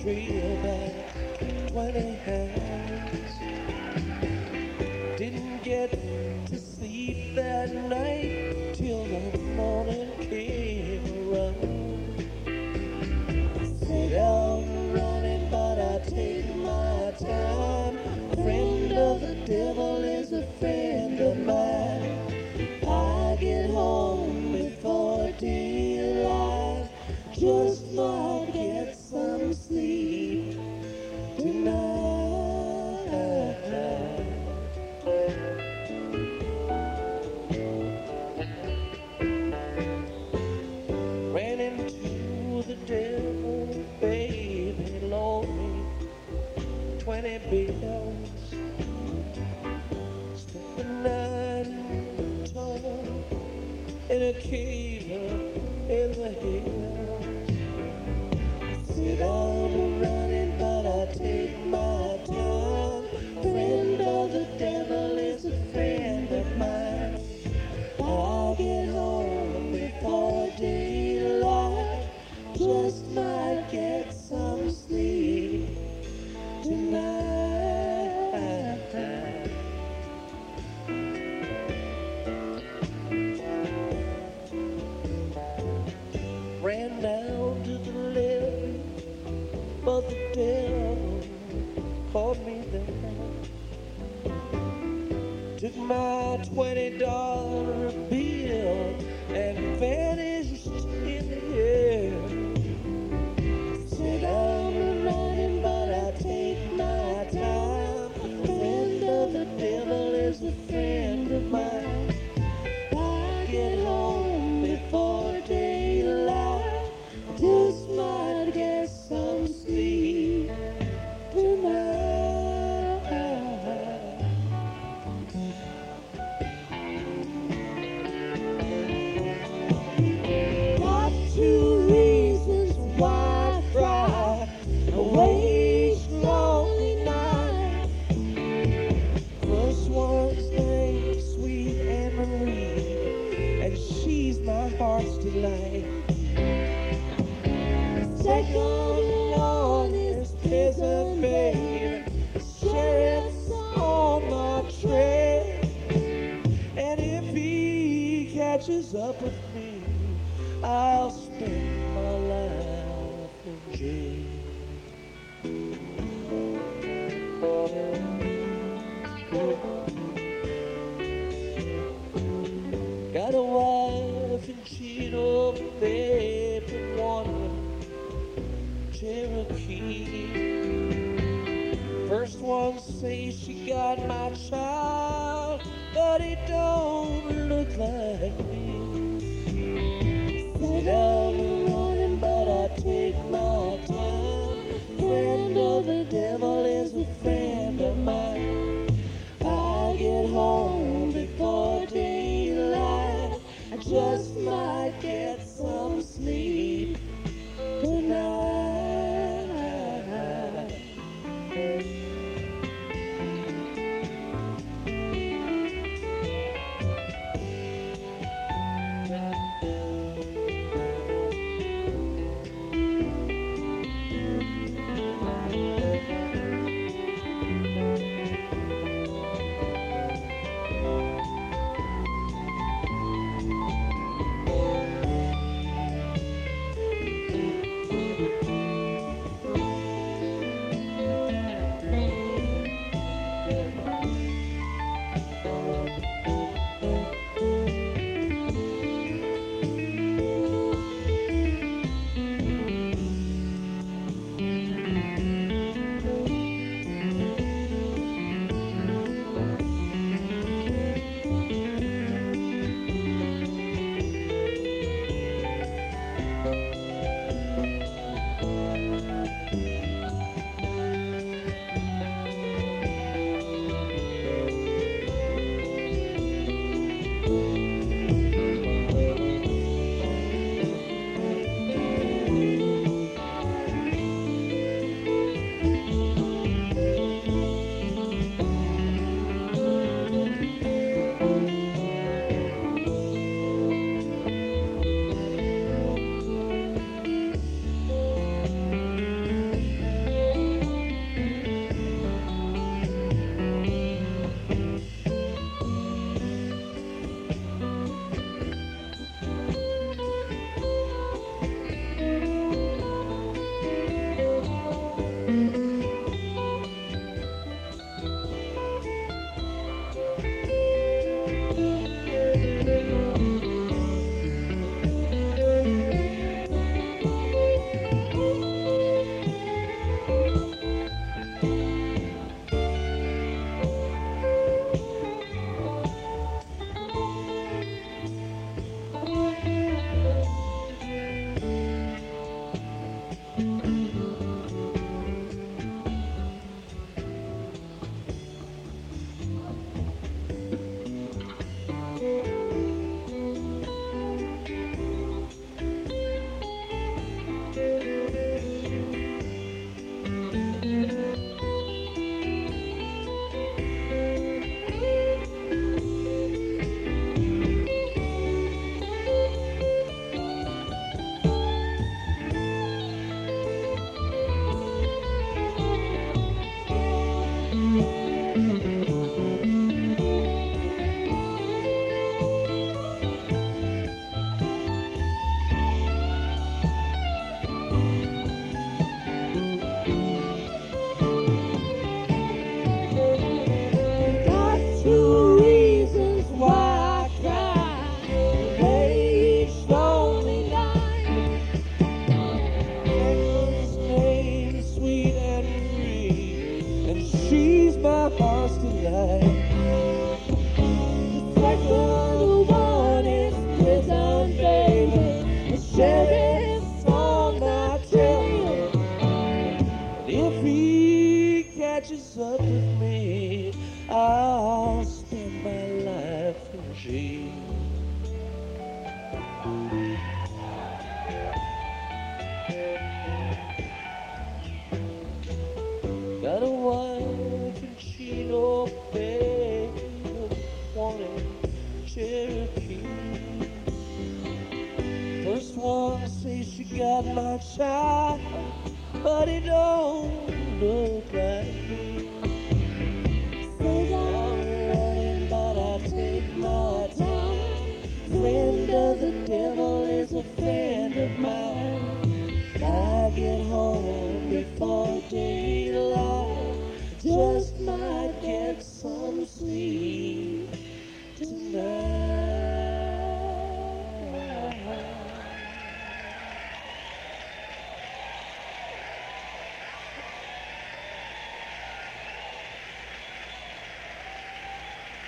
trail back 20 hands. Didn't get to sleep that night till the morning came around. Said I'm running, but I take my time. Friend of the devil is a friend of mine. I get home before daylight, just might get some sleep tonight. Ran into the devil, baby, loaned me 20 bills. Spent the night in the tunnel in a cave in the hills. Said I'm running, but I take my time. Friend of the devil is a friend of mine. I'll get home before daylight, just might get some sleep tonight. Ran down to the levee, but the devil caught me there. Took my $20 bill and vanished in the air. Said I'm running, but I take my time. Friend of the devil is a friend of mine. I get home before daylight, just might get some sleep tonight. Got two reasons why I cry, a waste lonely night. First one's named Sweet Anne Marie, and she's my heart's delight. Second one is Peasant Babe, sheriff's on my trail, and if he catches up with me, I'll spend my life in jail. Got a wife in Chino, babe, and one Cherokee. First one say she got my child, but he don't look like me. Said I'm running, but I take my time. Friend of the devil is a friend of mine. I get home before daylight, I just might get some sleep tonight. Got a wife and she no pay, wanted Cherokee. First one say she got my child, but it don't look like me.